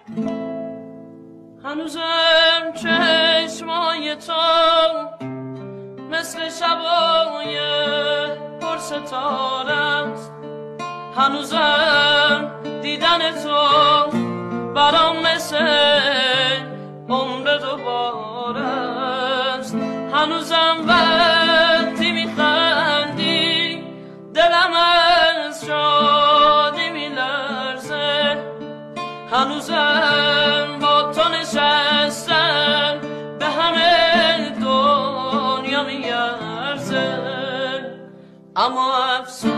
هنوزم چشمای تو مثل شبای پر ستاره است، هنوزم دیدن تو برام مثل عمر دوباره است، هنوزم وقتی میخندی دلم از شادی میلرزه، هنوزم با تو نشستم به همه دنیا میارزه، اما افسوس